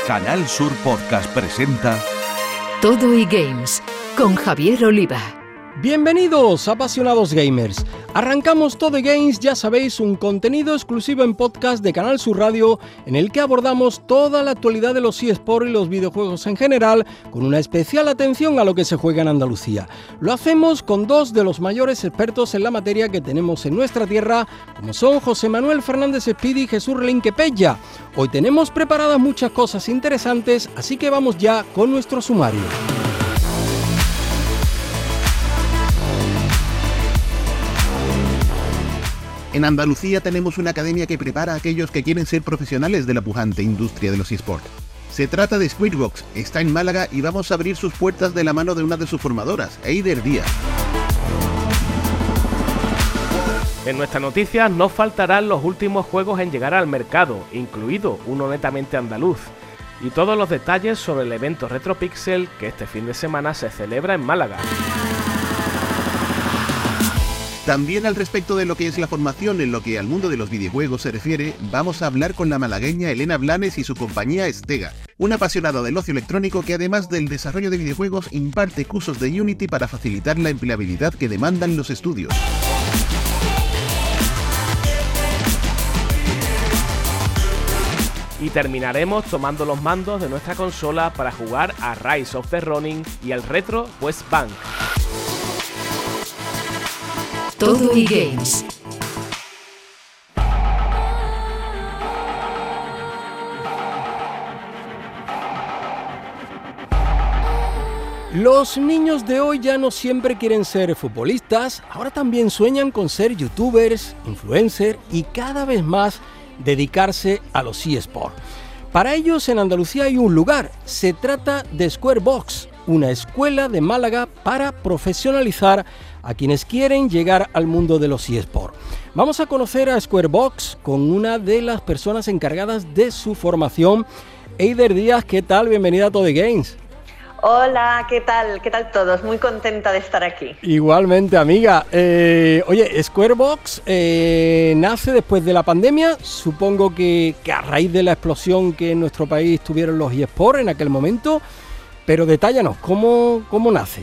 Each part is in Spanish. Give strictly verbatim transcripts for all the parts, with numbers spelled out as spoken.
Canal Sur Podcast presenta Todo eGames con Javier Oliva. Bienvenidos, apasionados gamers. Arrancamos Todo eGames, ya sabéis, un contenido exclusivo en podcast de Canal Sur Radio en el que abordamos toda la actualidad de los eSports y los videojuegos en general, con una especial atención a lo que se juega en Andalucía. Lo hacemos con dos de los mayores expertos en la materia que tenemos en nuestra tierra, como son José Manuel Fernández Speedy y Jesús Relinque Pella. Hoy tenemos preparadas muchas cosas interesantes, así que vamos ya con nuestro sumario. En Andalucía tenemos una academia que prepara a aquellos que quieren ser profesionales de la pujante industria de los eSports. Se trata de Squirebox, está en Málaga y vamos a abrir sus puertas de la mano de una de sus formadoras, Eider Díaz. En nuestras noticias no faltarán los últimos juegos en llegar al mercado, incluido uno netamente andaluz, y todos los detalles sobre el evento Retropixel que este fin de semana se celebra en Málaga. También al respecto de lo que es la formación en lo que al mundo de los videojuegos se refiere, vamos a hablar con la malagueña Elena Blanes y su compañía Estega, una apasionada del ocio electrónico que además del desarrollo de videojuegos imparte cursos de Unity para facilitar la empleabilidad que demandan los estudios. Y terminaremos tomando los mandos de nuestra consola para jugar a Rise of the Ronin y al retro West Bank. Todo eGames. Los niños de hoy ya no siempre quieren ser futbolistas, ahora también sueñan con ser youtubers, influencers y cada vez más dedicarse a los eSports. Para ellos en Andalucía hay un lugar, se trata de Squirebox, una escuela de Málaga para profesionalizar a quienes quieren llegar al mundo de los eSports. Vamos a conocer a Squirebox con una de las personas encargadas de su formación, Eider Díaz. ¿Qué tal? Bienvenida a Todo eGames. Hola, ¿qué tal? ¿Qué tal todos? Muy contenta de estar aquí. Igualmente, amiga. Eh, oye, Squirebox eh, nace después de la pandemia, supongo que, que a raíz de la explosión que en nuestro país tuvieron los eSports en aquel momento, pero detállanos, ¿cómo, cómo nace?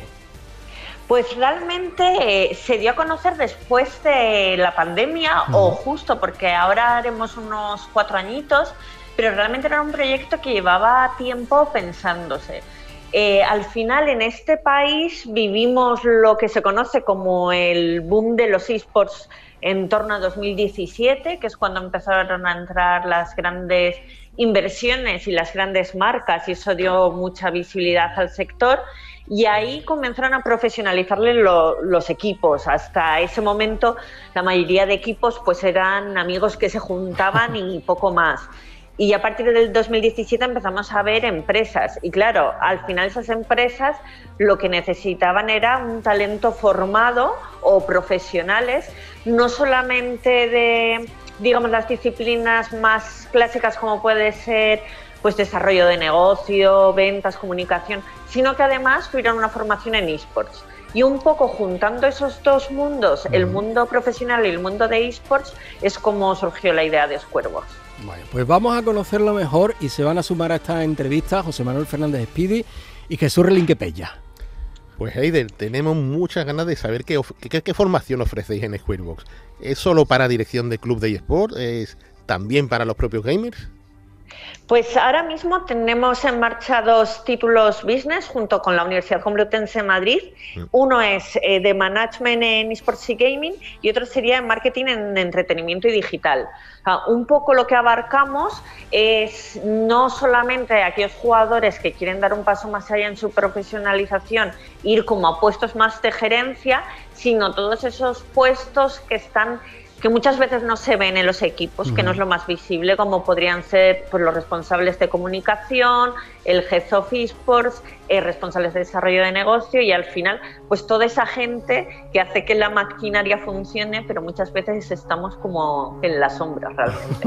Pues realmente eh, se dio a conocer después de la pandemia, uh-huh. o justo porque ahora haremos unos cuatro añitos, pero realmente era un proyecto que llevaba tiempo pensándose. Eh, al final en este país vivimos lo que se conoce como el boom de los eSports en torno a dos mil diecisiete, que es cuando empezaron a entrar las grandes inversiones y las grandes marcas, y eso dio mucha visibilidad al sector, y ahí comenzaron a profesionalizarle lo, los equipos. Hasta ese momento la mayoría de equipos pues eran amigos que se juntaban y poco más. Y a partir del dos mil diecisiete empezamos a ver empresas y claro, al final esas empresas lo que necesitaban era un talento formado o profesionales, no solamente de, digamos, las disciplinas más clásicas como puede ser pues desarrollo de negocio, ventas, comunicación, sino que además tuvieran una formación en eSports. Y un poco juntando esos dos mundos, el mundo profesional y el mundo de eSports, es como surgió la idea de Squirebox. Bueno, pues vamos a conocerlo mejor y se van a sumar a esta entrevista José Manuel Fernández Speedy y Jesús Relinque Pella. Pues Eider, tenemos muchas ganas de saber qué, of- qué, qué formación ofrecéis en Squirebox. ¿Es solo para dirección de club de eSports? ¿Es también para los propios gamers? Pues ahora mismo tenemos en marcha dos títulos business junto con la Universidad Complutense de Madrid. Uno es eh, de management en eSports y gaming y otro sería en marketing en entretenimiento y digital. O sea, un poco lo que abarcamos es no solamente a aquellos jugadores que quieren dar un paso más allá en su profesionalización, ir como a puestos más de gerencia, sino todos esos puestos que están que muchas veces no se ven en los equipos, uh-huh. que no es lo más visible, como podrían ser pues, los responsables de comunicación, el Head of eSports, eh, responsables de desarrollo de negocio y al final, pues toda esa gente que hace que la maquinaria funcione, pero muchas veces estamos como en la sombra realmente.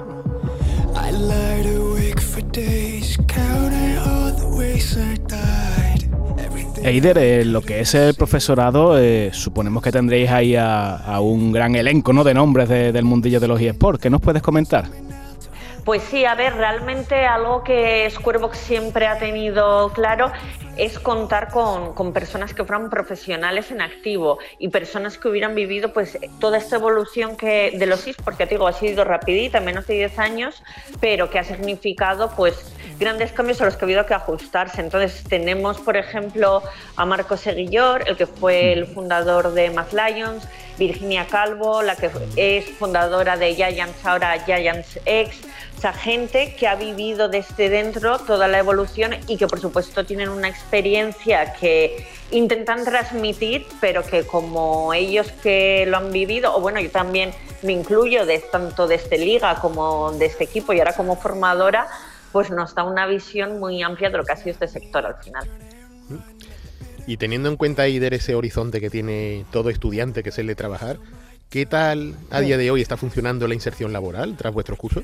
I lied awake for days, counting all the ways I died. Eider, eh, lo que es el profesorado, eh, suponemos que tendréis ahí a, a un gran elenco, ¿no?, de nombres de, del mundillo de los eSports. ¿Qué nos puedes comentar? Pues sí, a ver, realmente algo que Squarebox siempre ha tenido claro es contar con, con personas que fueran profesionales en activo y personas que hubieran vivido pues toda esta evolución que de los eSports, que te digo, ha sido rapidita, en menos de diez años, pero que ha significado pues grandes cambios a los que ha habido que ajustarse. Entonces tenemos, por ejemplo, a Marco Seguillor, el que fue el fundador de Mad Lions, Virginia Calvo, la que es fundadora de Giants, ahora Giants X, o sea, gente que ha vivido desde dentro toda la evolución y que por supuesto tienen una experiencia que intentan transmitir, pero que como ellos que lo han vivido, o bueno, yo también me incluyo de, tanto de este liga como de este equipo y ahora como formadora, pues nos da una visión muy amplia de lo que ha sido este sector al final. Y teniendo en cuenta, Eider, ese horizonte que tiene todo estudiante que suele trabajar, ¿qué tal a día de hoy está funcionando la inserción laboral tras vuestros cursos?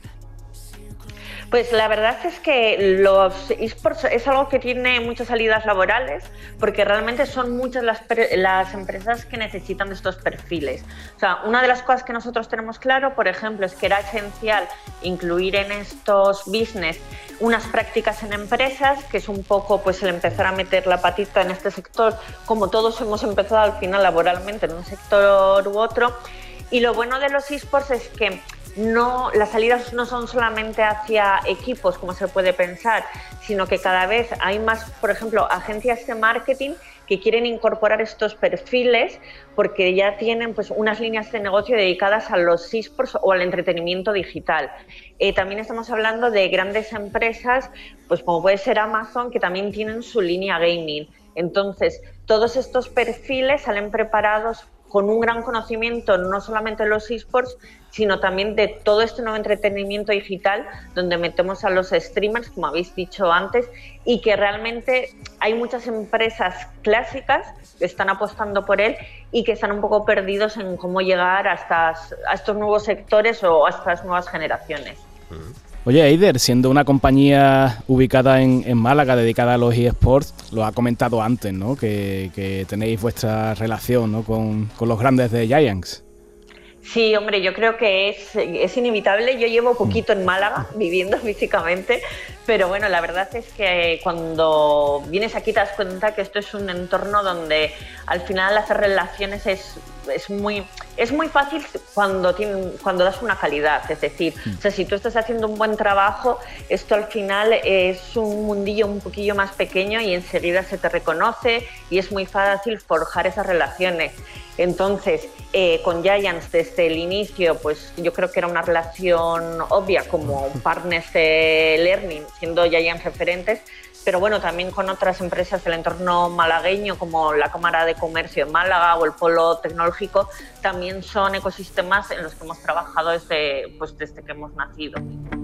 Pues la verdad es que los eSports es algo que tiene muchas salidas laborales porque realmente son muchas las, las empresas que necesitan de estos perfiles. O sea, una de las cosas que nosotros tenemos claro, por ejemplo, es que era esencial incluir en estos business unas prácticas en empresas, que es un poco pues el empezar a meter la patita en este sector, como todos hemos empezado al final laboralmente en un sector u otro. Y lo bueno de los eSports es que no, las salidas no son solamente hacia equipos, como se puede pensar, sino que cada vez hay más, por ejemplo, agencias de marketing que quieren incorporar estos perfiles porque ya tienen pues, unas líneas de negocio dedicadas a los eSports o al entretenimiento digital. Eh, también estamos hablando de grandes empresas, pues como puede ser Amazon, que también tienen su línea gaming. Entonces, todos estos perfiles salen preparados con un gran conocimiento no solamente de los eSports, sino también de todo este nuevo entretenimiento digital donde metemos a los streamers, como habéis dicho antes, y que realmente hay muchas empresas clásicas que están apostando por él y que están un poco perdidos en cómo llegar a, estas, a estos nuevos sectores o a estas nuevas generaciones. Oye, Eider, siendo una compañía ubicada en, en Málaga, dedicada a los eSports, lo ha comentado antes, ¿no? Que, que tenéis vuestra relación, ¿no? con, con los grandes de Giants. Sí, hombre, yo creo que es, es inevitable. Yo llevo poquito en Málaga, viviendo físicamente, pero bueno, la verdad es que cuando vienes aquí te das cuenta que esto es un entorno donde al final hacer relaciones es, es, muy, es muy fácil cuando, tiene, cuando das una calidad. Es decir, o sea, si tú estás haciendo un buen trabajo, esto al final es un mundillo un poquillo más pequeño y enseguida se te reconoce y es muy fácil forjar esas relaciones. Entonces, eh, con Giants desde el inicio, pues yo creo que era una relación obvia como partners de learning, siendo Giants referentes, pero bueno, también con otras empresas del entorno malagueño como la Cámara de Comercio de Málaga o el Polo Tecnológico, también son ecosistemas en los que hemos trabajado desde, pues, desde que hemos nacido.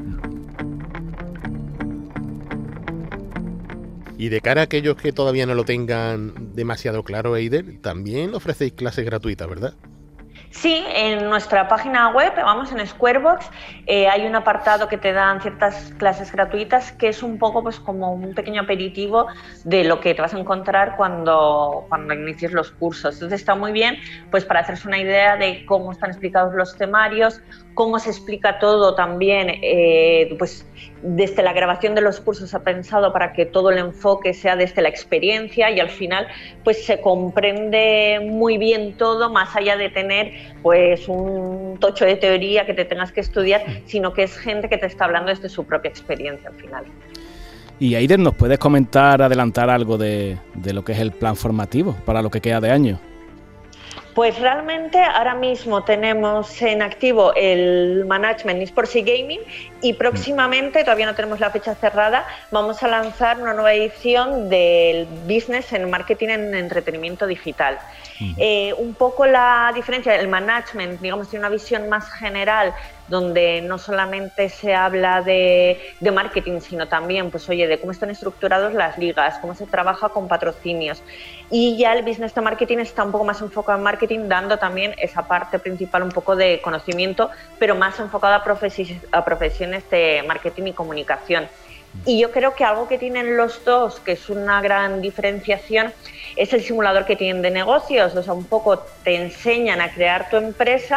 Y de cara a aquellos que todavía no lo tengan demasiado claro, Eider, también ofrecéis clases gratuitas, ¿verdad? Sí, en nuestra página web, vamos, en Squarebox, eh, hay un apartado que te dan ciertas clases gratuitas que es un poco pues como un pequeño aperitivo de lo que te vas a encontrar cuando, cuando inicies los cursos. Entonces está muy bien pues para hacerse una idea de cómo están explicados los temarios, cómo se explica todo también, eh, pues desde la grabación de los cursos se ha pensado para que todo el enfoque sea desde la experiencia y al final pues se comprende muy bien todo, más allá de tener pues un tocho de teoría que te tengas que estudiar, sino que es gente que te está hablando desde su propia experiencia al final. Y Eider, ¿nos puedes comentar, adelantar algo de, de lo que es el plan formativo para lo que queda de año? Pues realmente ahora mismo tenemos en activo el Management eSports y Gaming y próximamente, todavía no tenemos la fecha cerrada, vamos a lanzar una nueva edición del Business en Marketing en Entretenimiento Digital. Uh-huh. Eh, un poco la diferencia, el Management, digamos, tiene una visión más general donde no solamente se habla de, de marketing, sino también, pues oye, de cómo están estructuradas las ligas, cómo se trabaja con patrocinios. Y ya el business de marketing está un poco más enfocado en marketing, dando también esa parte principal un poco de conocimiento, pero más enfocada a, profesi- a profesiones de marketing y comunicación. Y yo creo que algo que tienen los dos, que es una gran diferenciación, es el simulador que tienen de negocios. O sea, un poco te enseñan a crear tu empresa,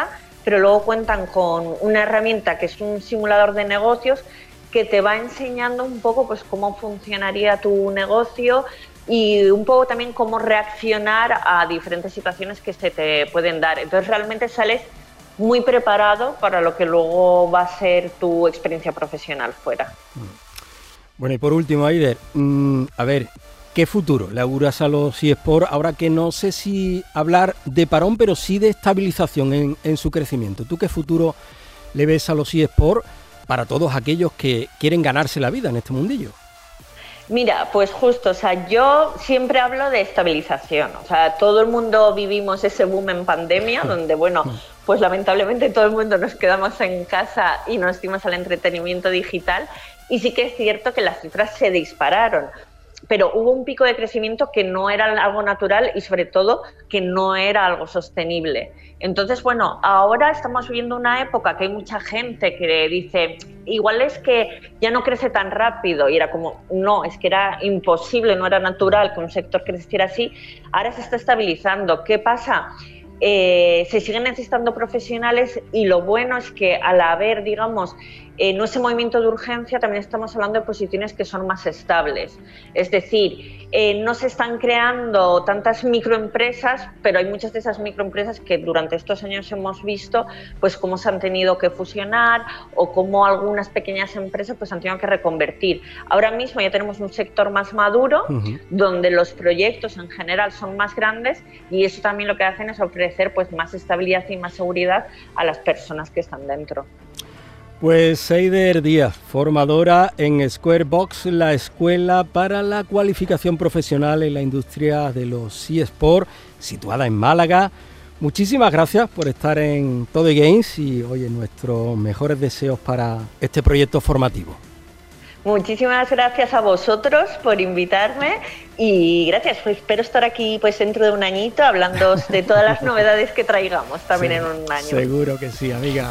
pero luego cuentan con una herramienta que es un simulador de negocios que te va enseñando un poco pues cómo funcionaría tu negocio y un poco también cómo reaccionar a diferentes situaciones que se te pueden dar. Entonces realmente sales muy preparado para lo que luego va a ser tu experiencia profesional fuera. Bueno, y por último, Aider, mmm, a ver, ¿qué futuro le auguras a los eSports ahora que no sé si hablar de parón, pero sí de estabilización en, en su crecimiento? ¿Tú qué futuro le ves a los eSports para todos aquellos que quieren ganarse la vida en este mundillo? Mira, pues justo, o sea, yo siempre hablo de estabilización, o sea, todo el mundo vivimos ese boom en pandemia, donde, bueno, pues lamentablemente todo el mundo nos quedamos en casa y nos dimos al entretenimiento digital, y sí que es cierto que las cifras se dispararon, pero hubo un pico de crecimiento que no era algo natural y sobre todo que no era algo sostenible. Entonces, bueno, ahora estamos viviendo una época que hay mucha gente que dice, igual es que ya no crece tan rápido, y era como, no, es que era imposible, no era natural que un sector creciera así. Ahora se está estabilizando. ¿Qué pasa? Eh, se siguen necesitando profesionales y lo bueno es que al haber, digamos, eh, no ese movimiento de urgencia, también estamos hablando de posiciones que son más estables. Es decir, eh, no se están creando tantas microempresas, pero hay muchas de esas microempresas que durante estos años hemos visto pues cómo se han tenido que fusionar o cómo algunas pequeñas empresas pues han tenido que reconvertir. Ahora mismo ya tenemos un sector más maduro, uh-huh, donde los proyectos en general son más grandes y eso también lo que hacen es ofrecer pues más estabilidad y más seguridad a las personas que están dentro. Pues Aider Díaz, formadora en Squarebox, la escuela para la cualificación profesional en la industria de los eSports, situada en Málaga. Muchísimas gracias por estar en Todo Games y, oye, nuestros mejores deseos para este proyecto formativo. Muchísimas gracias a vosotros por invitarme y gracias, pues espero estar aquí pues dentro de un añito hablando de todas las novedades que traigamos también sí, en un año. Seguro que sí, amiga.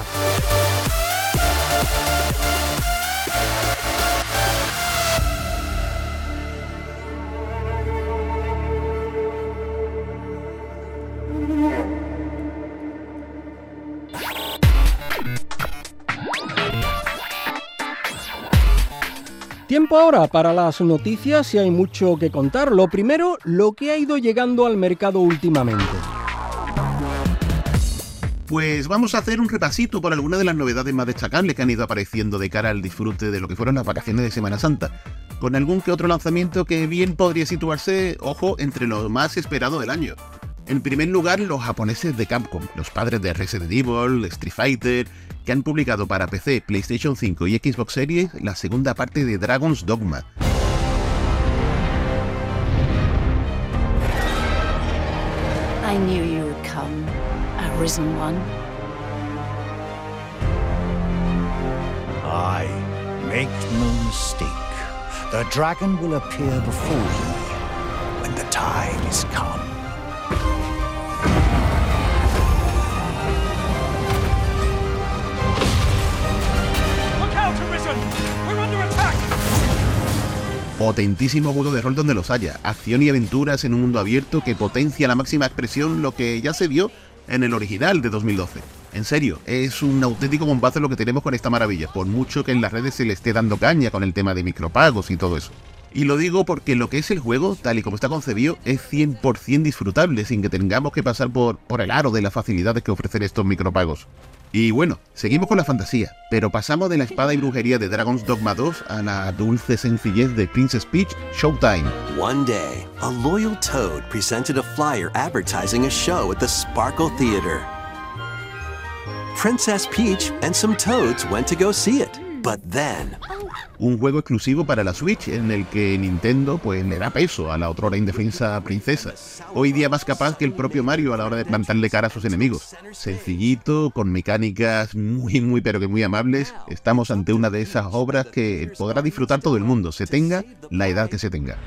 Tiempo ahora para las noticias y hay mucho que contar. Lo primero, lo que ha ido llegando al mercado últimamente. Pues vamos a hacer un repasito por algunas de las novedades más destacables que han ido apareciendo de cara al disfrute de lo que fueron las vacaciones de Semana Santa, con algún que otro lanzamiento que bien podría situarse, ojo, entre lo más esperado del año. En primer lugar, los japoneses de Capcom, los padres de Resident Evil, Street Fighter, que han publicado para P C, PlayStation cinco y Xbox Series la segunda parte de Dragon's Dogma. I knew you would come, Arisen One. Aye, make no mistake. The dragon will appear before you when the time is come. Potentísimo juego de rol donde los haya, acción y aventuras en un mundo abierto que potencia a la máxima expresión lo que ya se vio en el original de dos mil doce. En serio, es un auténtico bombazo lo que tenemos con esta maravilla, por mucho que en las redes se le esté dando caña con el tema de micropagos y todo eso. Y lo digo porque lo que es el juego, tal y como está concebido, es cien por ciento disfrutable, sin que tengamos que pasar por, por el aro de las facilidades que ofrecen estos micropagos. Y bueno, seguimos con la fantasía, pero pasamos de la espada y brujería de Dragon's Dogma dos a la dulce sencillez de Princess Peach Showtime. One day, a loyal toad presented a flyer advertising a show at the Sparkle Theater. Princess Peach and some toads went to go see it, but then... Un juego exclusivo para la Switch en el que Nintendo pues le da peso a la otrora indefensa princesa, hoy día más capaz que el propio Mario a la hora de plantarle cara a sus enemigos. Sencillito, con mecánicas muy muy pero que muy amables, estamos ante una de esas obras que podrá disfrutar todo el mundo, se tenga la edad que se tenga.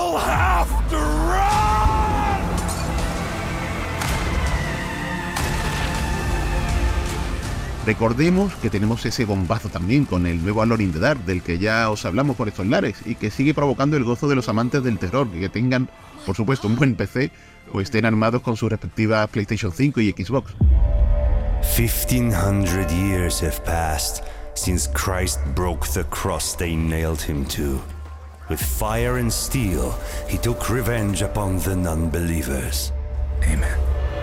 Recordemos que tenemos ese bombazo también con el nuevo Alone in the Dark, del que ya os hablamos por estos lares, y que sigue provocando el gozo de los amantes del terror, que tengan, por supuesto, un buen P C, o estén armados con sus respectivas PlayStation cinco y Xbox. Fifteen hundred years have passed since Christ broke the cross they nailed him to. With fire and steel, he took revenge upon the non-believers. Amen.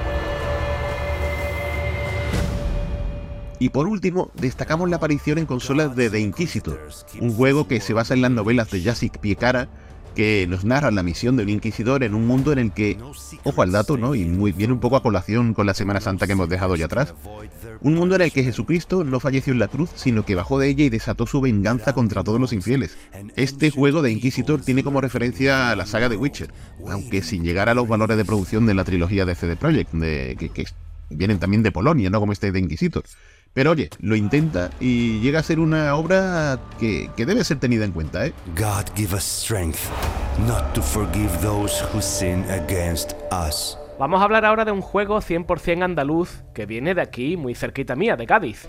Y por último, destacamos la aparición en consolas de The Inquisitor, un juego que se basa en las novelas de Jacek Piekarza, que nos narra la misión de un inquisidor en un mundo en el que, ojo al dato, ¿no? Y muy bien un poco a colación con la Semana Santa que hemos dejado ya atrás, un mundo en el que Jesucristo no falleció en la cruz, sino que bajó de ella y desató su venganza contra todos los infieles. Este juego de Inquisitor tiene como referencia a la saga de Witcher, aunque sin llegar a los valores de producción de la trilogía de C D Projekt, de, que, que vienen también de Polonia, no como este de Inquisitor. Pero oye, lo intenta y llega a ser una obra que, que debe ser tenida en cuenta, ¿eh? God give us strength not to forgive those who sin against us. Vamos a hablar ahora de un juego cien por cien andaluz que viene de aquí, muy cerquita mía, de Cádiz.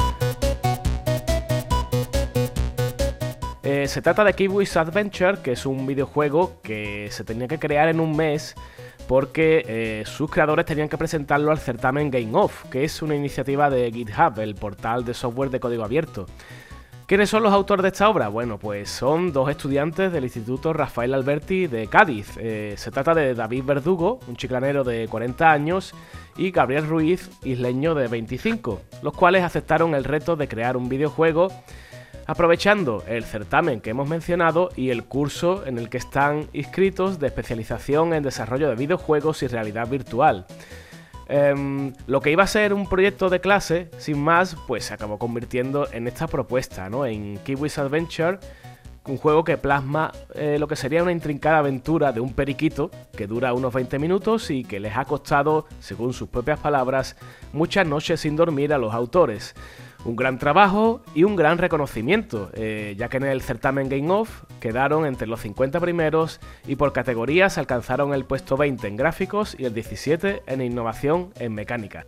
Eh, se trata de Kiwis Adventure, que es un videojuego que se tenía que crear en un mes porque eh, sus creadores tenían que presentarlo al certamen Game Off, que es una iniciativa de GitHub, el portal de software de código abierto. ¿Quiénes son los autores de esta obra? Bueno, pues son dos estudiantes del Instituto Rafael Alberti de Cádiz. Eh, se trata de David Verdugo, un chiclanero de cuarenta años, y Gabriel Ruiz, isleño de veinticinco, los cuales aceptaron el reto de crear un videojuego aprovechando el certamen que hemos mencionado y el curso en el que están inscritos de especialización en desarrollo de videojuegos y realidad virtual. Um, lo que iba a ser un proyecto de clase, sin más, pues se acabó convirtiendo en esta propuesta, ¿no? En Kiwis Adventure, un juego que plasma eh, lo que sería una intrincada aventura de un periquito que dura unos veinte minutos y que les ha costado, según sus propias palabras, muchas noches sin dormir a los autores. Un gran trabajo y un gran reconocimiento, eh, ya que en el certamen Game Off quedaron entre los cincuenta primeros y por categorías alcanzaron el puesto veinte en gráficos y el diecisiete en innovación en mecánica.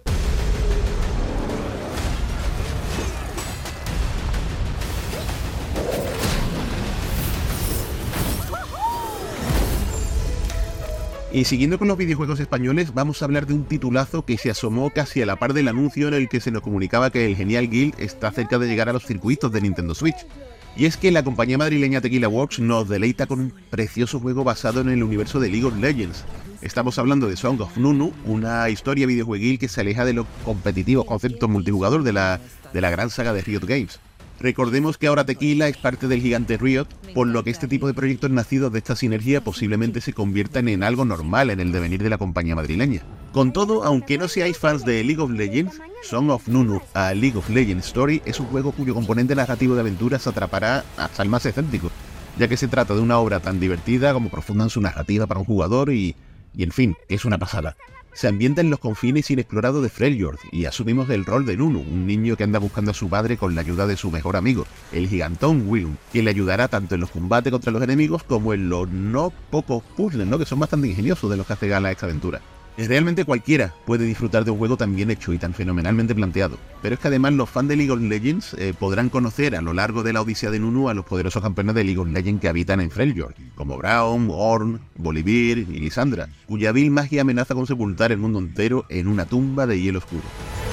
Y siguiendo con los videojuegos españoles, vamos a hablar de un titulazo que se asomó casi a la par del anuncio en el que se nos comunicaba que el genial Guild está cerca de llegar a los circuitos de Nintendo Switch. Y es que la compañía madrileña Tequila Works nos deleita con un precioso juego basado en el universo de League of Legends. Estamos hablando de Song of Nunu, una historia videojueguil que se aleja de los competitivos conceptos multijugador de la, de la gran saga de Riot Games. Recordemos que ahora Tequila es parte del gigante Riot, por lo que este tipo de proyectos nacidos de esta sinergia posiblemente se conviertan en algo normal en el devenir de la compañía madrileña. Con todo, aunque no seáis fans de League of Legends, Song of Nunu a League of Legends Story es un juego cuyo componente narrativo de aventuras atrapará hasta el más escéptico, ya que se trata de una obra tan divertida como profunda en su narrativa para un jugador y, y en fin, es una pasada. Se ambienta en los confines inexplorados de Freljord y asumimos el rol de Nunu, un niño que anda buscando a su padre con la ayuda de su mejor amigo, el gigantón Willum, quien le ayudará tanto en los combates contra los enemigos como en los no pocos puzzles, ¿no? Que son bastante ingeniosos de los que hace gala esta aventura. Realmente cualquiera puede disfrutar de un juego tan bien hecho y tan fenomenalmente planteado, pero es que además los fans de League of Legends eh, podrán conocer a lo largo de la odisea de Nunu a los poderosos campeones de League of Legends que habitan en Freljord, como Braum, Ornn, Bolivir y Lissandra, cuya vil magia amenaza con sepultar el mundo entero en una tumba de hielo oscuro.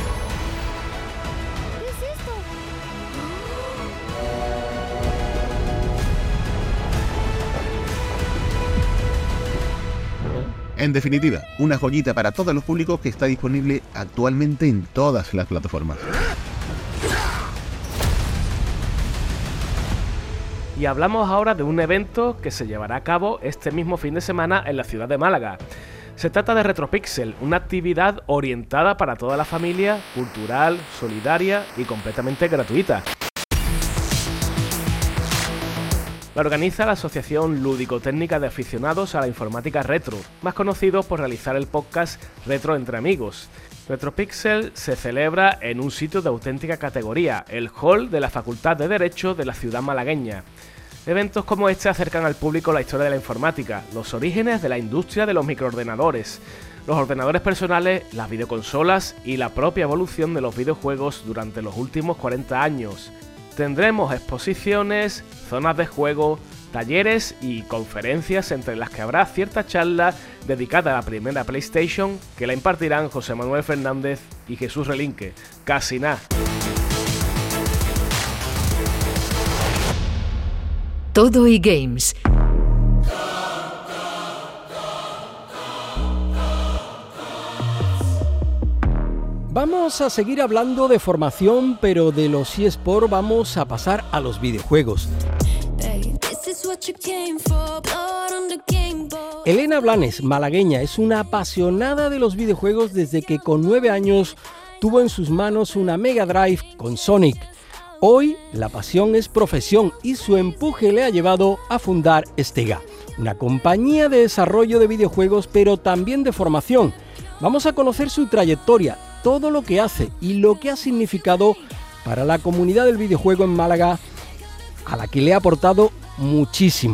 En definitiva, una joyita para todos los públicos que está disponible actualmente en todas las plataformas. Y hablamos ahora de un evento que se llevará a cabo este mismo fin de semana en la ciudad de Málaga. Se trata de Retropixel, una actividad orientada para toda la familia, cultural, solidaria y completamente gratuita. La organiza la Asociación Lúdico-Técnica de Aficionados a la Informática Retro, más conocidos por realizar el podcast Retro Entre Amigos. Retropixel se celebra en un sitio de auténtica categoría, el Hall de la Facultad de Derecho de la ciudad malagueña. Eventos como este acercan al público la historia de la informática, los orígenes de la industria de los microordenadores, los ordenadores personales, las videoconsolas y la propia evolución de los videojuegos durante los últimos cuarenta años. Tendremos exposiciones, zonas de juego, talleres y conferencias entre las que habrá cierta charla dedicada a la primera PlayStation que la impartirán José Manuel Fernández y Jesús Relinque. Casi nada. Todo eGames. Vamos a seguir hablando de formación, pero de los eSports vamos a pasar a los videojuegos. Elena Blanes, malagueña, es una apasionada de los videojuegos desde que con nueve años tuvo en sus manos una Mega Drive con Sonic. Hoy la pasión es profesión y su empuje le ha llevado a fundar Stega, una compañía de desarrollo de videojuegos pero también de formación. Vamos a conocer su trayectoria, todo lo que hace y lo que ha significado para la comunidad del videojuego en Málaga, a la que le ha aportado muchísimo.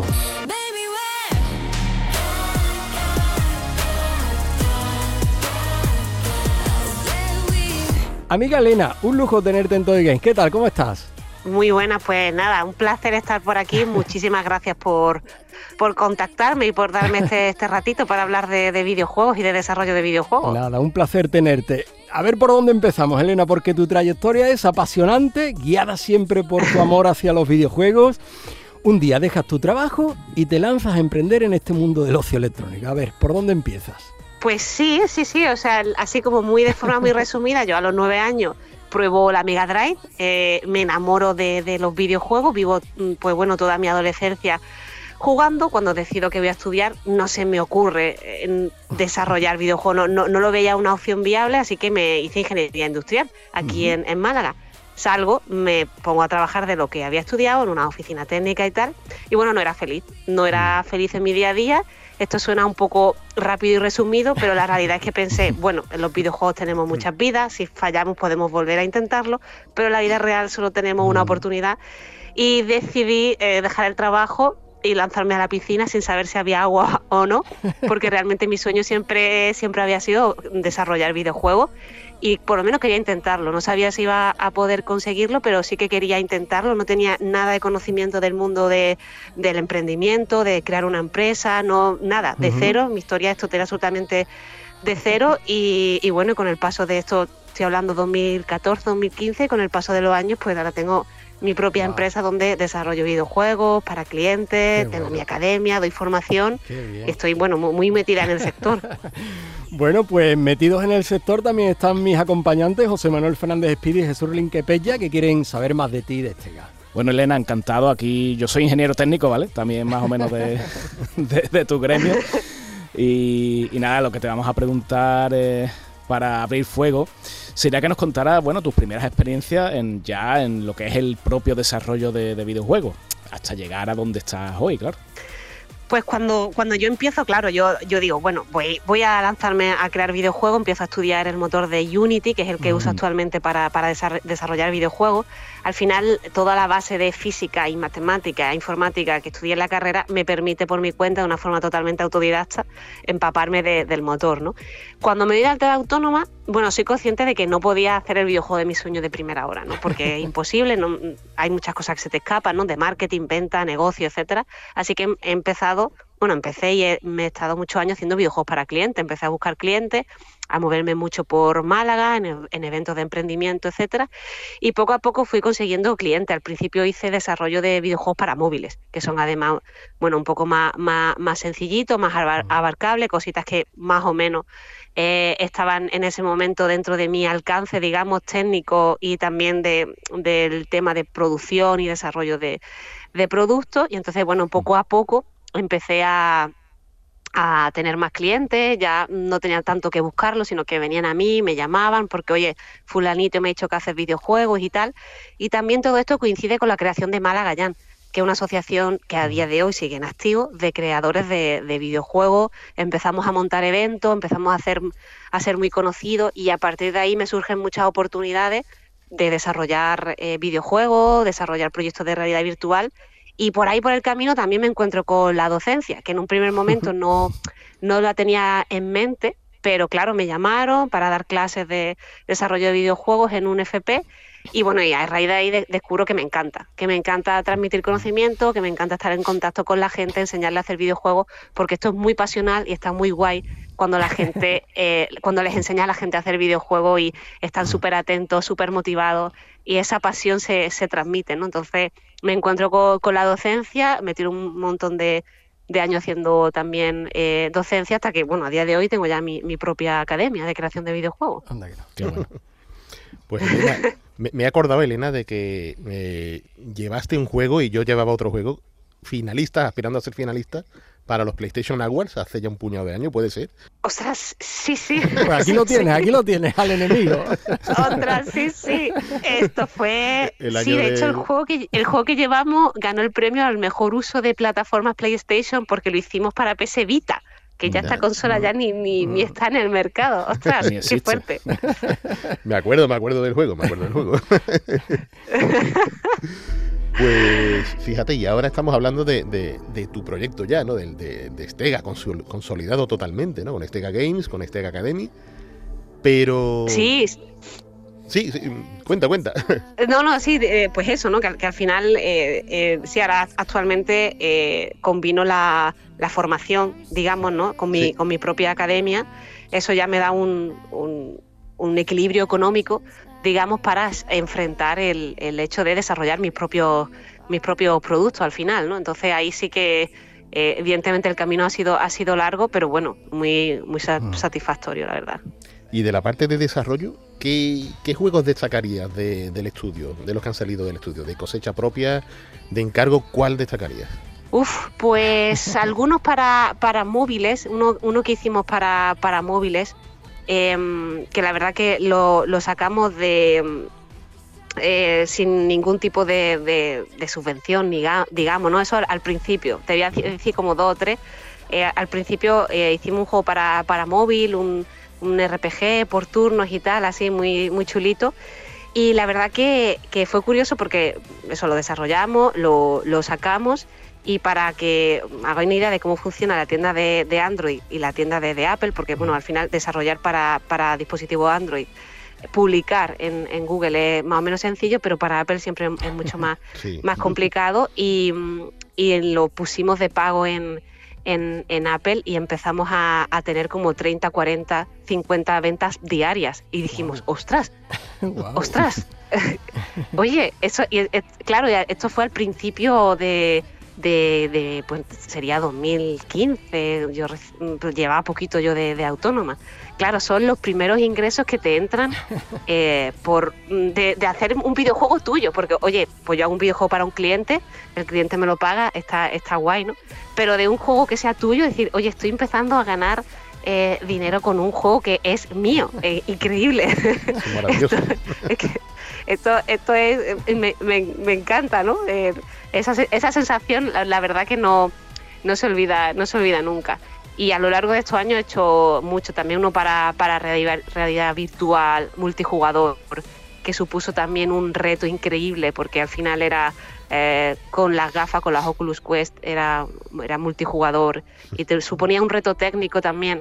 Amiga Elena, un lujo tenerte en Todo Games. ¿Qué tal? ¿Cómo estás? Muy buena, pues nada, un placer estar por aquí. Muchísimas gracias por, por contactarme y por darme este, este ratito para hablar de, de videojuegos y de desarrollo de videojuegos. Nada, un placer tenerte. A ver por dónde empezamos, Elena, porque tu trayectoria es apasionante, guiada siempre por tu amor hacia los videojuegos. Un día dejas tu trabajo y te lanzas a emprender en este mundo del ocio electrónico. A ver, ¿por dónde empiezas? Pues sí, sí, sí, o sea, así como muy de forma muy resumida, yo a los nueve años pruebo la Mega Drive, eh, me enamoro de, de los videojuegos, vivo, pues bueno, toda mi adolescencia jugando. Cuando decido que voy a estudiar, no se me ocurre en desarrollar videojuegos, no, no, no lo veía una opción viable, así que me hice ingeniería industrial aquí uh-huh. en, en Málaga. Salgo, me pongo a trabajar de lo que había estudiado en una oficina técnica y tal, y bueno, no era feliz, no era feliz en mi día a día. Esto suena un poco rápido y resumido, pero la realidad es que pensé, bueno, en los videojuegos tenemos muchas vidas, si fallamos podemos volver a intentarlo, pero en la vida real solo tenemos una oportunidad, y decidí eh, dejar el trabajo y lanzarme a la piscina sin saber si había agua o no, porque realmente mi sueño siempre, siempre había sido desarrollar videojuegos y por lo menos quería intentarlo. No sabía si iba a poder conseguirlo, pero sí que quería intentarlo. No tenía nada de conocimiento del mundo de, del emprendimiento, de crear una empresa, no nada, de uh-huh. cero. Mi historia es total, absolutamente de cero y, y bueno, con el paso de esto, estoy hablando dos mil catorce, dos mil quince, con el paso de los años, pues ahora tengo mi propia wow. empresa donde desarrollo videojuegos para clientes, Qué tengo bueno. mi academia, doy formación, estoy bueno muy metida en el sector. Bueno, pues metidos en el sector también están mis acompañantes, José Manuel Fernández Espíritu y Jesús Relinque Pella, que quieren saber más de ti y de Stega. Bueno, Elena, encantado. Aquí yo soy ingeniero técnico, ¿vale? También más o menos de, de, de tu gremio. Y, y nada, lo que te vamos a preguntar eh, para abrir fuego sería que nos contaras, bueno, tus primeras experiencias en ya en lo que es el propio desarrollo de, de videojuegos, hasta llegar a donde estás hoy, claro. Pues cuando, cuando yo empiezo, claro, yo, yo digo, bueno, voy, voy a lanzarme a crear videojuegos, empiezo a estudiar el motor de Unity, que es el que mm. uso actualmente para, para desarrollar videojuegos. Al final, toda la base de física y matemática, informática que estudié en la carrera me permite por mi cuenta, de una forma totalmente autodidacta, empaparme de, del motor, ¿no? Cuando me doy de alta autónoma, bueno, soy consciente de que no podía hacer el videojuego de mis sueños de primera hora, ¿no? Porque es imposible, no, hay muchas cosas que se te escapan, ¿no? De marketing, venta, negocio, etcétera. Así que he empezado, bueno, empecé y he, me he estado muchos años haciendo videojuegos para clientes. Empecé a buscar clientes, a moverme mucho por Málaga, en, en eventos de emprendimiento, etcétera. Y poco a poco fui consiguiendo clientes. Al principio hice desarrollo de videojuegos para móviles, que son además, bueno, un poco más, más, más sencillitos, más abarcables, cositas que más o menos Eh, estaban en ese momento dentro de mi alcance, digamos, técnico y también de, del tema de producción y desarrollo de, de productos. Y entonces, bueno, poco a poco empecé a, a tener más clientes, ya no tenía tanto que buscarlo, sino que venían a mí, me llamaban porque, oye, fulanito me ha dicho que haces videojuegos y tal. Y también todo esto coincide con la creación de Málaga Jam, que es una asociación que a día de hoy sigue en activo, de creadores de, de videojuegos. Empezamos a montar eventos, empezamos a, hacer, a ser muy conocidos y a partir de ahí me surgen muchas oportunidades de desarrollar eh, videojuegos, desarrollar proyectos de realidad virtual y por ahí por el camino también me encuentro con la docencia, que en un primer momento no, no la tenía en mente, pero claro, me llamaron para dar clases de desarrollo de videojuegos en un F P Y bueno, y a raíz de ahí de, descubro que me encanta, que me encanta transmitir conocimiento, que me encanta estar en contacto con la gente, enseñarle a hacer videojuegos, porque esto es muy pasional y está muy guay cuando la gente, eh, cuando les enseña a la gente a hacer videojuegos y están súper atentos, súper motivados, y esa pasión se, se transmite, ¿no? Entonces me encuentro con, con la docencia, me tiro un montón de, de años haciendo también eh, docencia, hasta que, bueno, a día de hoy tengo ya mi, mi propia academia de creación de videojuegos. Anda que no. Qué bueno. Pues Elena, me, me he acordado, Elena, de que eh, llevaste un juego y yo llevaba otro juego, finalista, aspirando a ser finalista, para los PlayStation Awards hace ya un puñado de años, ¿puede ser? Ostras, sí, sí. Pues aquí lo tienes, aquí lo tienes, al enemigo. Ostras, sí, sí. Esto fue... El año sí, de, de... hecho, el juego, que, el juego que llevamos ganó el premio al mejor uso de plataformas PlayStation porque lo hicimos para P S Vita, que ya, ya esta consola ya ni, ni, ni está en el mercado. Ostras, qué fuerte. Me acuerdo, me acuerdo del juego, me acuerdo del juego. Pues fíjate, y ahora estamos hablando de, de, de tu proyecto ya, ¿no? De, de, de Stega, consol, consolidado totalmente, ¿no? Con Stega Games, con Stega Academy, pero... Sí. Sí, sí, cuenta, cuenta. No, no, sí, eh, pues eso, ¿no? Que, que al final, eh, eh, sí, ahora actualmente eh, combino la, la formación, digamos, ¿no? Con mi, sí. con mi propia academia. Eso ya me da un, un, un equilibrio económico, digamos, para enfrentar el, el hecho de desarrollar mis propios, mis propios productos al final, ¿no? Entonces ahí sí que, eh, evidentemente, el camino ha sido, ha sido largo, pero bueno, muy, muy satisfactorio, la verdad. Y de la parte de desarrollo, ¿qué, qué juegos destacarías de, del estudio, de los que han salido del estudio? ¿De cosecha propia, de encargo, cuál destacarías? Uf, pues algunos para, para móviles, uno, uno que hicimos para, para móviles, eh, que la verdad que lo, lo sacamos de eh, sin ningún tipo de, de, de subvención, digamos, ¿no? Eso al, al principio, te voy a decir como dos o tres. Eh, al principio eh, hicimos un juego para, para móvil, un, un R P G por turnos y tal, así muy, muy chulito. Y la verdad que, que fue curioso porque eso lo desarrollamos, lo, lo sacamos, y para que hagáis una idea de cómo funciona la tienda de, de Android y la tienda de, de Apple, porque bueno, al final desarrollar para, para dispositivo Android, publicar en, en Google es más o menos sencillo, pero para Apple siempre es mucho más, sí. más complicado, y, y lo pusimos de pago en, en, en Apple y empezamos a, a tener como treinta, cuarenta, cincuenta ventas diarias y dijimos, wow. ostras, wow. ostras, oye, eso, y, y, claro, esto fue al principio de... De, de pues sería dos mil quince, yo pues, llevaba poquito yo de, de autónoma. Claro, son los primeros ingresos que te entran eh, por de, de hacer un videojuego tuyo, porque oye, pues yo hago un videojuego para un cliente, el cliente me lo paga, está, está guay, ¿no? Pero de un juego que sea tuyo, decir, oye, estoy empezando a ganar eh, dinero con un juego que es mío, eh, increíble. Es maravilloso. Esto, es que, esto, esto es, me, me, me encanta, ¿no? Eh, esa, esa sensación, la, la verdad que no, no se olvida, no se olvida nunca. Y a lo largo de estos años he hecho mucho, también uno para, para realidad, realidad virtual, multijugador, que supuso también un reto increíble, porque al final era eh, con las gafas, con las Oculus Quest, era, era multijugador, y te suponía un reto técnico también,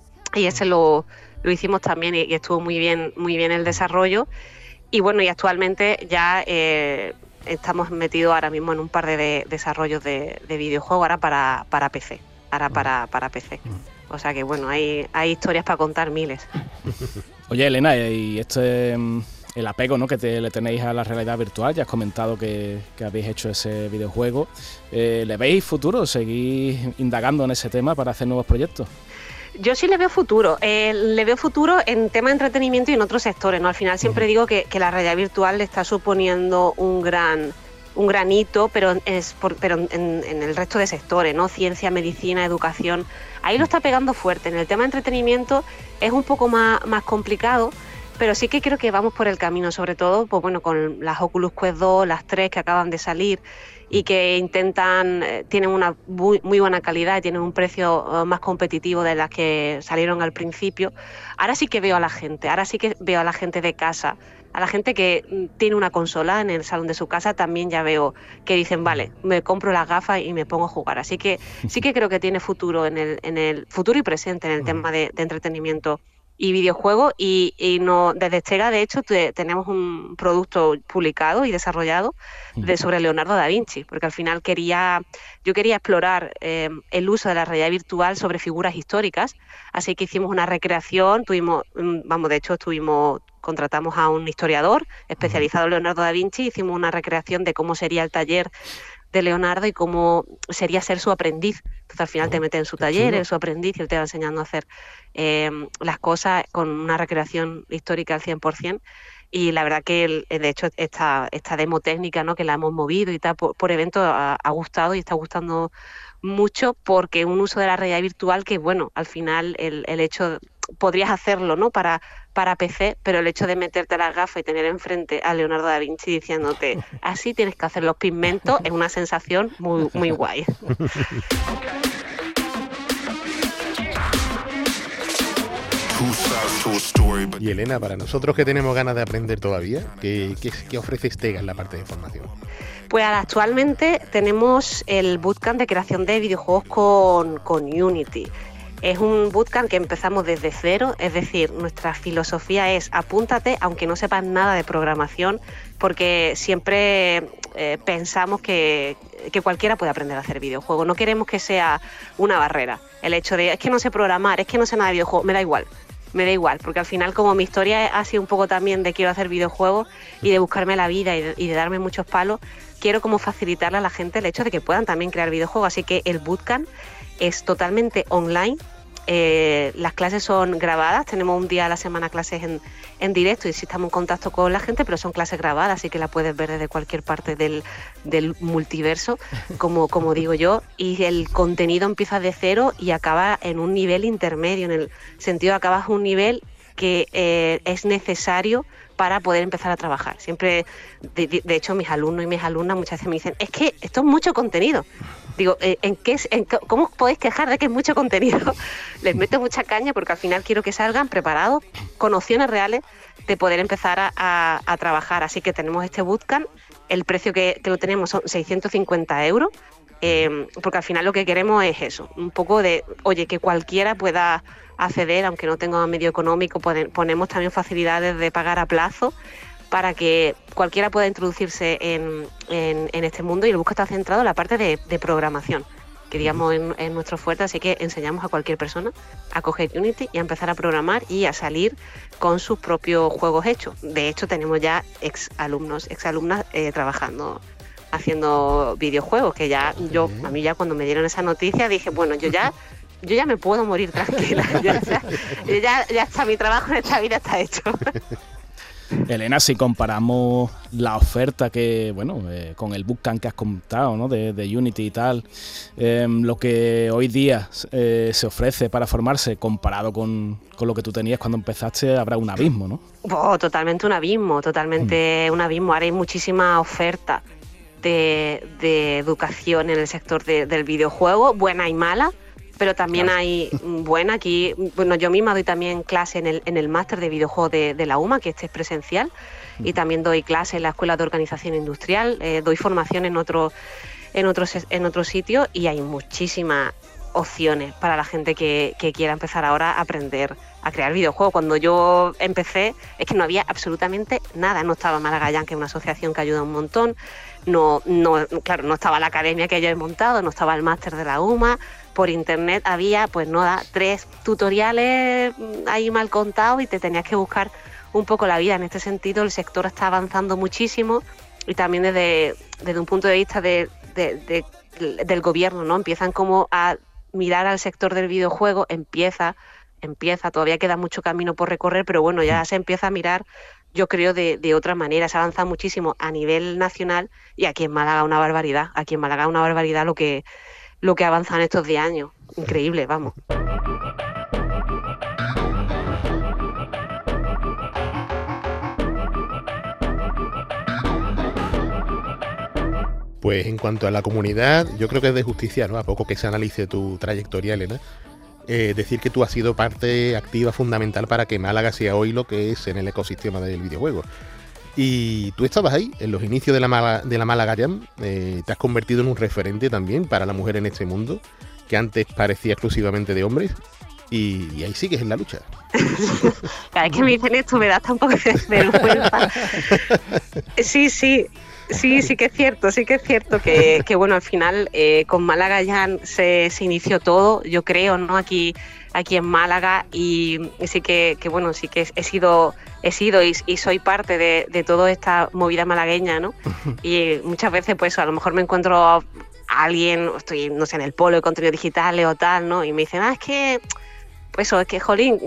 y ese lo, lo hicimos también, y, y estuvo muy bien, muy bien el desarrollo. Y bueno, y actualmente ya eh, estamos metidos ahora mismo en un par de, de desarrollos de, de videojuegos ahora para, para P C. Ahora para, para P C. O sea que bueno, hay, hay historias para contar miles. Oye, Elena, y este el apego, ¿no?, que te, le tenéis a la realidad virtual, ya has comentado que, que habéis hecho ese videojuego. Eh, ¿Le veis futuro? ¿Seguís indagando en ese tema para hacer nuevos proyectos? Yo sí le veo futuro, eh, le veo futuro en tema de entretenimiento y en otros sectores, ¿no? Al final siempre uh-huh. digo que, que la realidad virtual le está suponiendo un gran, un gran hito, pero, es por, pero en, en el resto de sectores, ¿no? Ciencia, medicina, educación, ahí lo está pegando fuerte. En el tema de entretenimiento es un poco más, más complicado, pero sí que creo que vamos por el camino, sobre todo pues bueno, con las Oculus Quest dos, las tres que acaban de salir, y que intentan, eh, tienen una muy, muy buena calidad, tienen un precio uh, más competitivo de las que salieron al principio. Ahora sí que veo a la gente, ahora sí que veo a la gente de casa, a la gente que tiene una consola en el salón de su casa, también ya veo que dicen, vale, me compro las gafas y me pongo a jugar. Así que sí que creo que tiene futuro en el, en el futuro y presente en el tema de, de entretenimiento y videojuegos y, y no, desde Stega de hecho te, tenemos un producto publicado y desarrollado de, sobre Leonardo da Vinci, porque al final quería yo quería explorar eh, el uso de la realidad virtual sobre figuras históricas, así que hicimos una recreación, tuvimos, vamos, de hecho estuvimos contratamos a un historiador especializado en Leonardo da Vinci, hicimos una recreación de cómo sería el taller de Leonardo y cómo sería ser su aprendiz. Entonces al final te mete en su taller, eres su aprendiz y él te va enseñando a hacer eh, las cosas con una recreación histórica al cien por ciento. Y la verdad que el, de hecho esta, esta demo técnica, ¿no?, que la hemos movido y tal por, por evento ha, ha gustado y está gustando mucho, porque un uso de la realidad virtual que, bueno, al final el, el hecho, podrías hacerlo, ¿no?, para, para P C, pero el hecho de meterte las gafas y tener enfrente a Leonardo da Vinci diciéndote así tienes que hacer los pigmentos es una sensación muy, muy guay. Y Elena, para nosotros que tenemos ganas de aprender todavía, ¿qué, qué, qué ofrece Stega en la parte de formación? Pues actualmente tenemos el bootcamp de creación de videojuegos con, con Unity. Es un bootcamp que empezamos desde cero, es decir, nuestra filosofía es apúntate aunque no sepas nada de programación, porque siempre eh, pensamos que, que cualquiera puede aprender a hacer videojuegos. No queremos que sea una barrera. El hecho de, es que no sé programar, es que no sé nada de videojuegos, me da igual. Me da igual, porque al final como mi historia ha sido un poco también de quiero hacer videojuegos y de buscarme la vida y de, y de darme muchos palos, quiero como facilitarle a la gente el hecho de que puedan también crear videojuegos. Así que el bootcamp es totalmente online. Eh, las clases son grabadas, tenemos un día a la semana clases en, en directo y sí estamos en contacto con la gente, pero son clases grabadas, así que la puedes ver desde cualquier parte del, del multiverso, como, como digo yo, y el contenido empieza de cero y acaba en un nivel intermedio, en el sentido de acabas un nivel que eh, es necesario para poder empezar a trabajar. Siempre, de, de hecho, mis alumnos y mis alumnas muchas veces me dicen, es que esto es mucho contenido. Digo, ¿en qué, en, ¿cómo podéis quejar de que es mucho contenido? Les meto mucha caña porque al final quiero que salgan preparados, con opciones reales de poder empezar a, a, a trabajar. Así que tenemos este bootcamp, el precio que, que lo tenemos son seiscientos cincuenta euros, eh, porque al final lo que queremos es eso, un poco de, oye, que cualquiera pueda acceder, aunque no tenga medio económico, ponemos también facilidades de pagar a plazo para que cualquiera pueda introducirse en, en, en este mundo, y el bootcamp está centrado en la parte de, de programación, que digamos en, en nuestro fuerte, así que enseñamos a cualquier persona a coger Unity y a empezar a programar y a salir con sus propios juegos hechos. De hecho, tenemos ya ex alumnos, ex alumnas eh, trabajando, haciendo videojuegos, que ya yo, a mí ya cuando me dieron esa noticia dije, bueno, yo ya yo ya me puedo morir tranquila, ya, ya, ya, ya está, mi trabajo en esta vida está hecho. Elena, si comparamos la oferta que, bueno, eh, con el bootcamp que has contado, ¿no?, de, de Unity y tal, eh, lo que hoy día eh, se ofrece para formarse comparado con, con lo que tú tenías cuando empezaste, habrá un abismo, ¿no? Oh, totalmente un abismo, totalmente mm. un abismo. Ahora hay muchísima oferta de, de educación en el sector de, del videojuego, buena y mala, pero también claro. hay buena aquí. Bueno, yo misma doy también clase en el, en el máster de videojuegos de, de la U M A, que este es presencial, y también doy clase en la Escuela de Organización Industrial, eh, doy formación en otro, en otros en otro sitio, y hay muchísimas opciones para la gente que, que quiera empezar ahora a aprender a crear videojuegos. Cuando yo empecé es que no había absolutamente nada, no estaba Malagallán, que es una asociación que ayuda un montón, no, no, claro, no estaba la academia que yo he montado, no estaba el máster de la U M A. Por internet había, pues nada, tres tutoriales ahí mal contados y te tenías que buscar un poco la vida. En este sentido, el sector está avanzando muchísimo, y también desde, desde un punto de vista de, de, de, del gobierno, ¿no? Empiezan como a mirar al sector del videojuego, empieza, empieza, todavía queda mucho camino por recorrer, pero bueno, ya se empieza a mirar, yo creo, de, de otra manera. Se avanza muchísimo a nivel nacional, y aquí en Málaga una barbaridad, aquí en Málaga una barbaridad lo que... lo que avanza en estos diez años. Increíble, vamos. Pues en cuanto a la comunidad, yo creo que es de justicia, ¿no?, a poco que se analice tu trayectoria, Elena, eh, decir que tú has sido parte activa, fundamental para que Málaga sea hoy lo que es en el ecosistema del videojuego. Y tú estabas ahí, en los inicios de la, Mala, de la Málaga Jam, eh, te has convertido en un referente también para la mujer en este mundo, que antes parecía exclusivamente de hombres, y, y ahí sigues en la lucha. Cada vez que me dicen esto me da tan poco de vergüenza. Sí, sí. Sí, sí que es cierto, sí que es cierto que, que bueno, al final eh, con Málaga ya se, se inició todo, yo creo, ¿no? Aquí, aquí en Málaga y, y sí que, que, bueno, sí que he sido, he sido y, y soy parte de, de toda esta movida malagueña, ¿no? Y muchas veces, pues, a lo mejor me encuentro a alguien, estoy, no sé, en el polo de contenido digital o tal, ¿no? Y me dicen, ah, es que, pues eso, es que, jolín,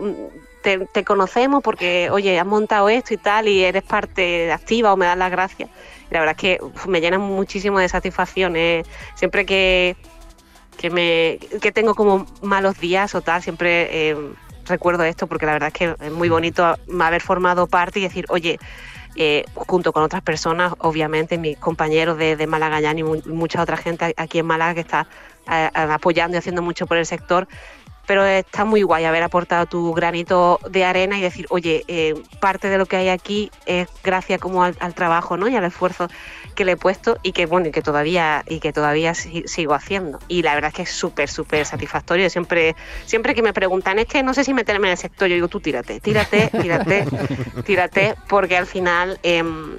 te, te conocemos porque, oye, has montado esto y tal y eres parte activa o me das las gracias. La verdad es que uf, me llena muchísimo de satisfacción. ¿eh? Siempre que, que, me, que tengo como malos días o tal, siempre eh, recuerdo esto porque la verdad es que es muy bonito haber formado parte y decir, oye, eh, junto con otras personas, obviamente, mis compañeros de, de Malagañán y mu- mucha otra gente aquí en Málaga que está eh, apoyando y haciendo mucho por el sector, pero está muy guay haber aportado tu granito de arena y decir, oye, eh, parte de lo que hay aquí es gracias como al, al trabajo, ¿no? Y al esfuerzo que le he puesto y que bueno y que todavía y que todavía si, sigo haciendo. Y la verdad es que es súper, súper satisfactorio. Siempre, siempre que me preguntan, es que no sé si meterme en el sector, yo digo, tú tírate, tírate, tírate, tírate, porque al final eh,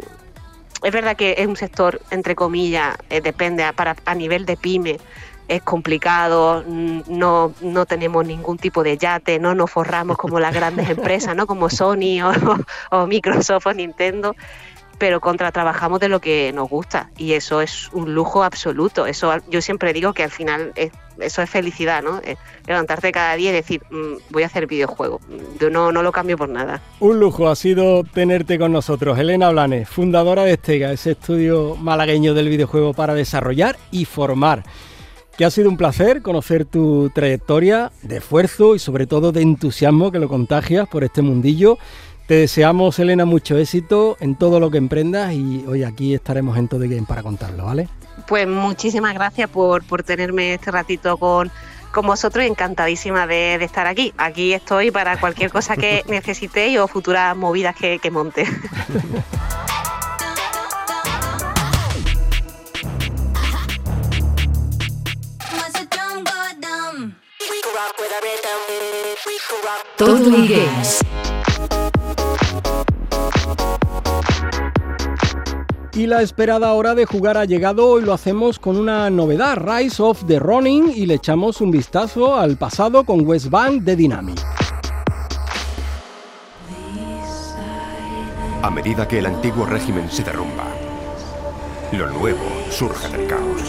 es verdad que es un sector, entre comillas, eh, depende a, para, a nivel de pyme, es complicado, no, no tenemos ningún tipo de yate, no nos forramos como las grandes empresas, ¿no? Como Sony o, o Microsoft o Nintendo, pero contra trabajamos de lo que nos gusta y eso es un lujo absoluto. Eso yo siempre digo que al final es, eso es felicidad, ¿no? Es levantarte cada día y decir, mmm, voy a hacer videojuegos. Yo no, no lo cambio por nada. Un lujo ha sido tenerte con nosotros. Elena Blanes, fundadora de Estega, ese estudio malagueño del videojuego para desarrollar y formar. Que ha sido un placer conocer tu trayectoria de esfuerzo y sobre todo de entusiasmo que lo contagias por este mundillo. Te deseamos, Elena, mucho éxito en todo lo que emprendas y hoy aquí estaremos en Todo Game para contarlo, ¿vale? Pues muchísimas gracias por, por tenerme este ratito con, con vosotros y encantadísima de, de estar aquí. Aquí estoy para cualquier cosa que necesitéis o futuras movidas que, que monte. Todo Games. Y la esperada hora de jugar ha llegado y lo hacemos con una novedad, Rise of the Ronin, y le echamos un vistazo al pasado con Westbank de Dynamic. A medida que el antiguo régimen se derrumba, lo nuevo surge del caos.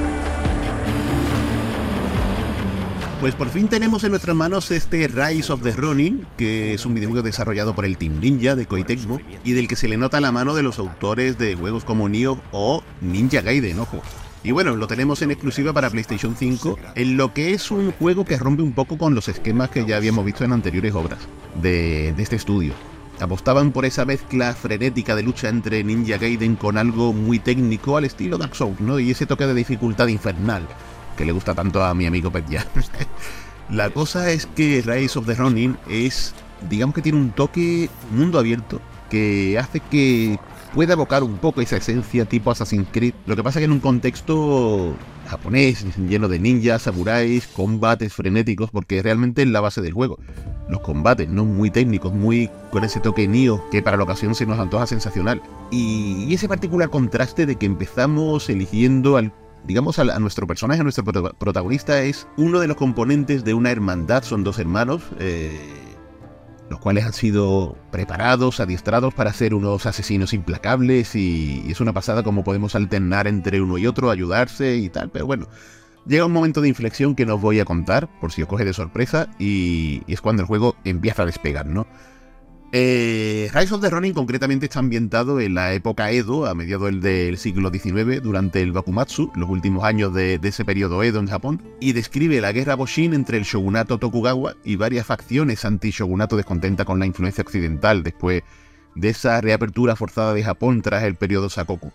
Pues por fin tenemos en nuestras manos este Rise of the Ronin, que es un videojuego desarrollado por el Team Ninja de Koei Tecmo y del que se le nota la mano de los autores de juegos como Nioh o Ninja Gaiden, ojo. Y bueno, lo tenemos en exclusiva para PlayStation cinco, en lo que es un juego que rompe un poco con los esquemas que ya habíamos visto en anteriores obras de, de este estudio. Apostaban por esa mezcla frenética de lucha entre Ninja Gaiden con algo muy técnico al estilo Dark Souls, ¿no? Y ese toque de dificultad infernal que le gusta tanto a mi amigo Pep Jan. La cosa es que Rise of the Ronin es, digamos que tiene un toque mundo abierto que hace que pueda evocar un poco esa esencia tipo Assassin's Creed. Lo que pasa que en un contexto japonés, lleno de ninjas, samuráis, combates frenéticos, porque realmente es la base del juego. Los combates, ¿no? Muy técnicos, muy con ese toque Nioh, que para la ocasión se nos antoja sensacional. Y, y ese particular contraste de que empezamos eligiendo al digamos, a, a nuestro personaje, a nuestro pro protagonista, es uno de los componentes de una hermandad. Son dos hermanos, eh, los cuales han sido preparados, adiestrados para ser unos asesinos implacables, y, y es una pasada como podemos alternar entre uno y otro, ayudarse y tal, pero bueno, llega un momento de inflexión que no os voy a contar, por si os coge de sorpresa, y, y es cuando el juego empieza a despegar, ¿no? Eh, Rise of the Ronin concretamente está ambientado en la época Edo, a mediados del, del siglo diecinueve, durante el Bakumatsu, los últimos años de, de ese periodo Edo en Japón, y describe la guerra Boshin entre el shogunato Tokugawa y varias facciones anti-shogunato descontenta con la influencia occidental después de esa reapertura forzada de Japón tras el periodo Sakoku.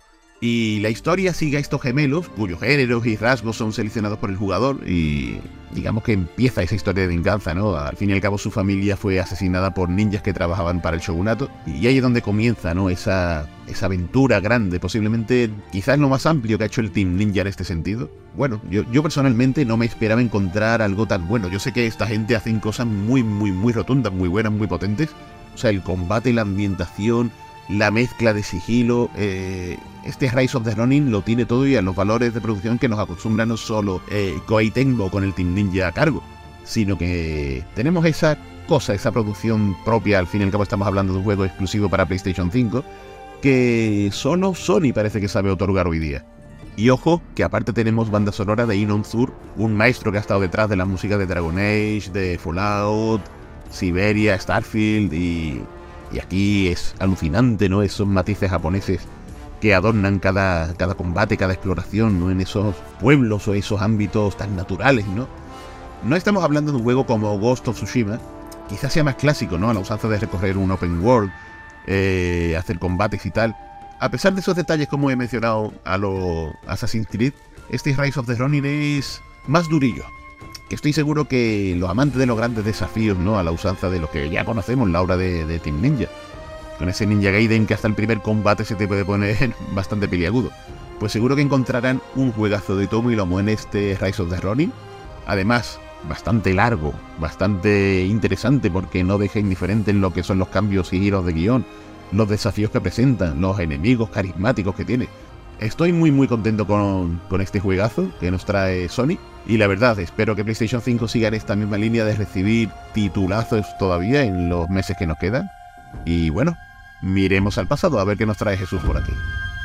Y la historia sigue a estos gemelos, cuyos géneros y rasgos son seleccionados por el jugador, y digamos que empieza esa historia de venganza, ¿no? Al fin y al cabo su familia fue asesinada por ninjas que trabajaban para el shogunato, y ahí es donde comienza, ¿no? Esa, esa aventura grande, posiblemente quizás lo más amplio que ha hecho el Team Ninja en este sentido. Bueno, yo, yo personalmente no me esperaba encontrar algo tan bueno. Yo sé que esta gente hacen cosas muy, muy, muy rotundas, muy buenas, muy potentes. O sea, el combate, la ambientación, la mezcla de sigilo, eh, este Rise of the Ronin lo tiene todo, y a los valores de producción que nos acostumbra no solo eh, Koei Tecmo con el Team Ninja a cargo, sino que tenemos esa cosa, esa producción propia. Al fin y al cabo estamos hablando de un juego exclusivo para PlayStation cinco que solo Sony parece que sabe otorgar hoy día. Y ojo, que aparte tenemos banda sonora de Inon Zur, un maestro que ha estado detrás de la música de Dragon Age, de Fallout, Siberia, Starfield, y... Y aquí es alucinante, ¿no? Esos matices japoneses que adornan cada, cada combate, cada exploración, ¿no? En esos pueblos o esos ámbitos tan naturales, ¿no? No estamos hablando de un juego como Ghost of Tsushima, quizás sea más clásico, ¿no? A la usanza de recorrer un open world, eh, hacer combates y tal. A pesar de esos detalles, como he mencionado, a lo Assassin's Creed, este Rise of the Ronin es más durillo. Que estoy seguro que los amantes de los grandes desafíos, ¿no? A la usanza de lo que ya conocemos, la obra de, de Team Ninja, con ese Ninja Gaiden que hasta el primer combate se te puede poner bastante peliagudo, pues seguro que encontrarán un juegazo de tomo y lomo en este Rise of the Ronin. Además, bastante largo, bastante interesante, porque no deja indiferente en lo que son los cambios y giros de guión, los desafíos que presentan, los enemigos carismáticos que tiene. Estoy muy muy contento con, con este juegazo que nos trae Sony, y la verdad espero que PlayStation cinco siga en esta misma línea de recibir titulazos todavía en los meses que nos quedan. Y bueno, miremos al pasado a ver qué nos trae Jesús por aquí.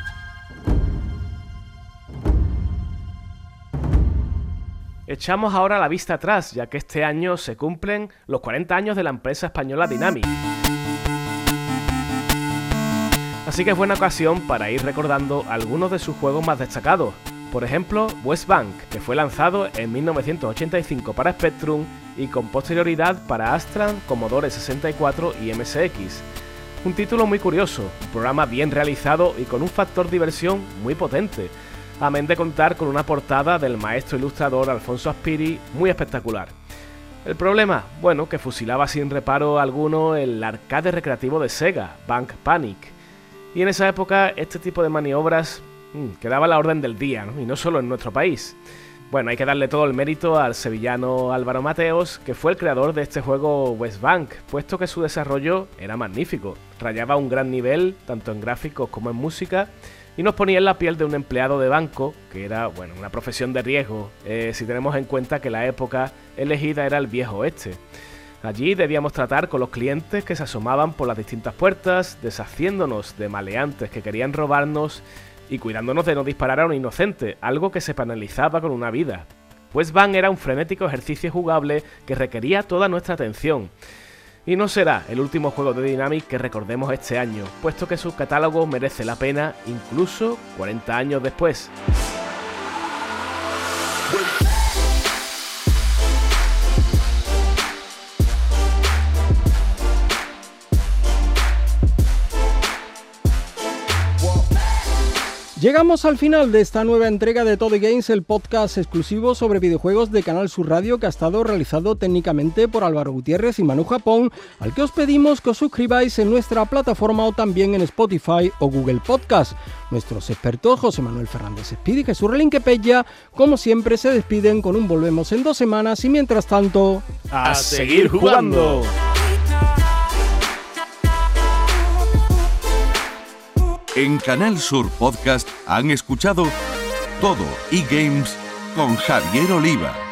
Echamos ahora la vista atrás, ya que este año se cumplen los cuarenta años de la empresa española Dynamic. Así que es buena ocasión para ir recordando algunos de sus juegos más destacados. Por ejemplo, West Bank, que fue lanzado en mil novecientos ochenta y cinco para Spectrum y con posterioridad para Amstrad, Commodore sesenta y cuatro y M S X. Un título muy curioso, un programa bien realizado y con un factor diversión muy potente, amén de contar con una portada del maestro ilustrador Alfonso Aspiri muy espectacular. El problema, bueno, que fusilaba sin reparo alguno el arcade recreativo de Sega, Bank Panic. Y en esa época este tipo de maniobras mmm, quedaba a la orden del día, ¿no? Y no solo en nuestro país. Bueno, hay que darle todo el mérito al sevillano Álvaro Mateos, que fue el creador de este juego West Bank, puesto que su desarrollo era magnífico, rayaba un gran nivel, tanto en gráficos como en música, y nos ponía en la piel de un empleado de banco, que era, bueno, una profesión de riesgo, eh, si tenemos en cuenta que la época elegida era el viejo oeste. Allí debíamos tratar con los clientes que se asomaban por las distintas puertas, deshaciéndonos de maleantes que querían robarnos y cuidándonos de no disparar a un inocente, algo que se penalizaba con una vida. West Bank era un frenético ejercicio jugable que requería toda nuestra atención. Y no será el último juego de Dynamic que recordemos este año, puesto que su catálogo merece la pena incluso cuarenta años después. Llegamos al final de esta nueva entrega de Toy Games, el podcast exclusivo sobre videojuegos de Canal Sur Radio, que ha estado realizado técnicamente por Álvaro Gutiérrez y Manu Japón, al que os pedimos que os suscribáis en nuestra plataforma o también en Spotify o Google Podcast. Nuestros expertos José Manuel Fernández Espíritu y Jesús Relinquepella, como siempre, se despiden con un volvemos en dos semanas y mientras tanto, ¡a seguir jugando! En Canal Sur Podcast han escuchado Todo eGames con Javier Oliva.